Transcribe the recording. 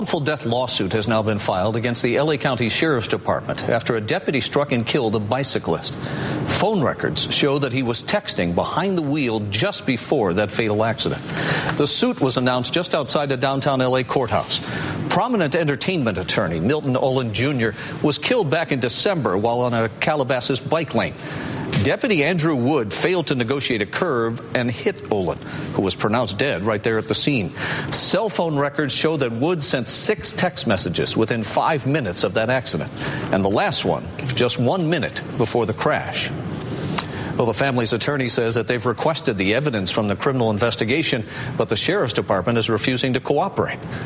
Wrongful death lawsuit has now been filed against the LA County Sheriff's Department after a deputy struck and killed a bicyclist. Phone records show that he was texting behind the wheel just before that fatal accident. The suit was announced just outside a downtown LA courthouse. Prominent entertainment attorney Milton Olin Jr. was killed back in December while on a Calabasas bike lane. Deputy Andrew Wood failed to negotiate a curve and hit Olin, who was pronounced dead right there at the scene. Cell phone records show that Wood sent 6 text messages within 5 minutes of that accident, and the last one just 1 minute before the crash. Well, the family's attorney says that they've requested the evidence from the criminal investigation, but the Sheriff's Department is refusing to cooperate.